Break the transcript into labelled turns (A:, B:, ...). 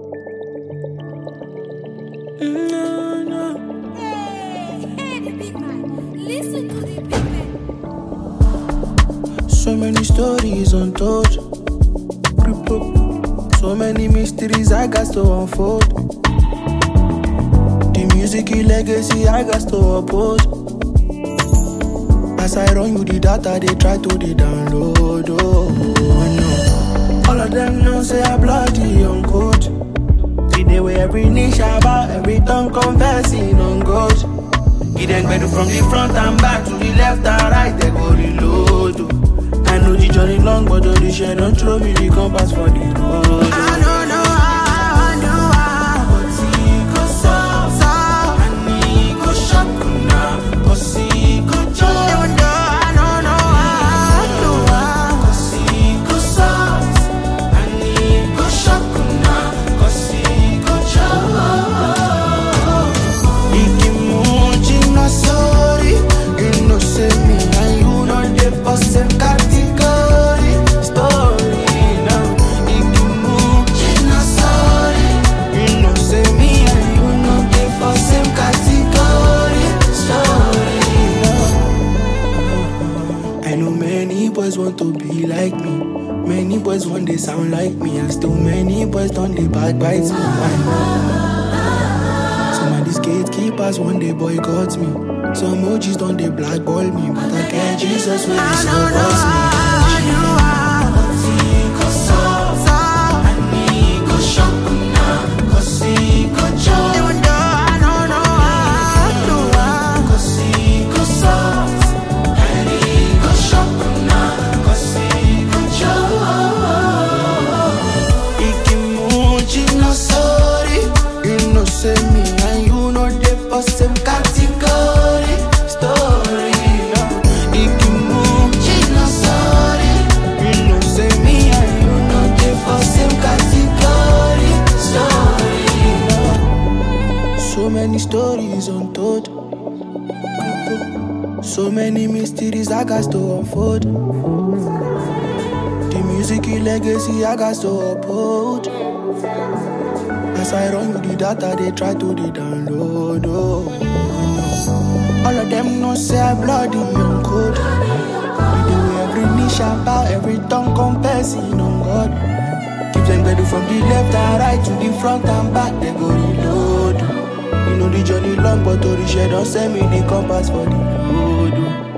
A: No, no.
B: Hey, the big man. Listen to the big man.
A: So many stories untold. Crypto. So many mysteries I got to unfold. The music legacy I got to uphold. As I run you the data, they try to the download. Oh no. All of them know say I bloody on code. The day where every niche about every tongue confessing on God. He then better from the front and back to the left and right, they go reload. Oh. I know the journey long, but all the shit don't throw me the compass for the road. Oh. I don't know how, but he go so. And he go sharp now, cause he go jump. Even though I don't know how, cause he go soft. And he go sharp now, cause he go jump. Ikimuji na sorry, you know say me and you know the same category. Story now, Ikimuji na sorry, you know say me and you know the same category. Story now. I know many boys want to be like me. Many boys want they sound like me, and still many boys don't they backbite me. Some of these gatekeepers one day boycott me. Some OGs don't they blackball me, but I get Jesus when he supports me. But he go soft, and he go sharp now, cause he go jump. Even though I don't know how, cause he go soft, and he go sharp now, cause he go jump. Ikimuji no sorry, you know say me and you know the same category. Story now, Ikimuji no sorry, you know say me and you know the same category. Story now, so many stories untold. So many mysteries I got to unfold. The music legacy I got to uphold. As I run with the data, they try to the download. Oh, no. All of them know say I bloody on code. We do every niche about every tongue confessing on God. Keep them ready from the left and right to the front and back, they go reload. You know the journey long, but to the share don't send me the compass for the road.